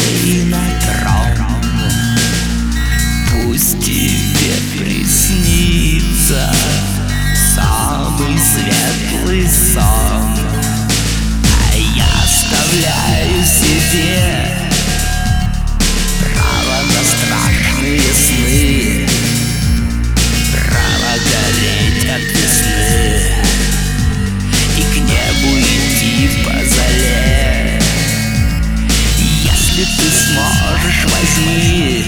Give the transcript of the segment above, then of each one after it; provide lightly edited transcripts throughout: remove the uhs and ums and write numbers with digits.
сей на трон. Пусть тебе приснится самый светлый сон, а я оставляю себе право на страшные сны, право гореть от весны и к небу идти по заре. Если ты сможешь, возьми,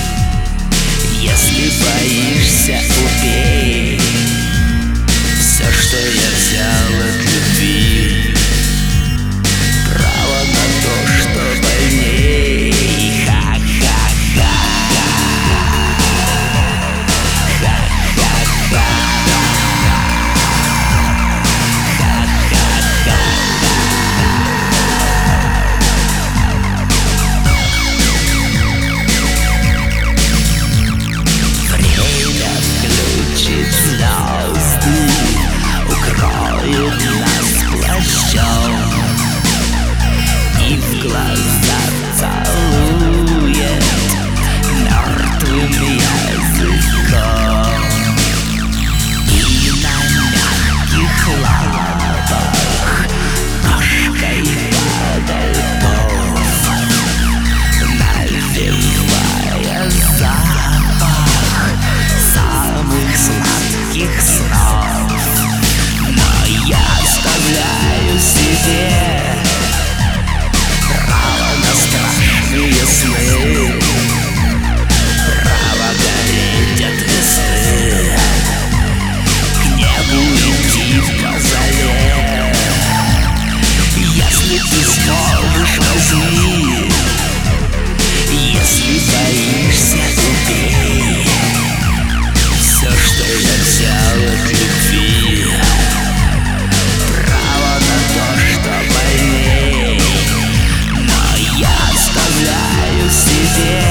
если боишься, убей. Все, что я взял от любви, право на то, что больней. Ха-ха-ха, ха-ха-ха, время включит звезды, укроет нас плащом и в глаза целует мертвым языком. И на мягких лапах ножкой падает пов, навевая запах самых сладких снов. Но я оставляю себе право на страшные сны, право гореть от весны, к небу идти по заре. Если ты сможешь, возьми, если боишься, убей. Все, что я взял от любви, право на то, что больней. Но я оставляю себе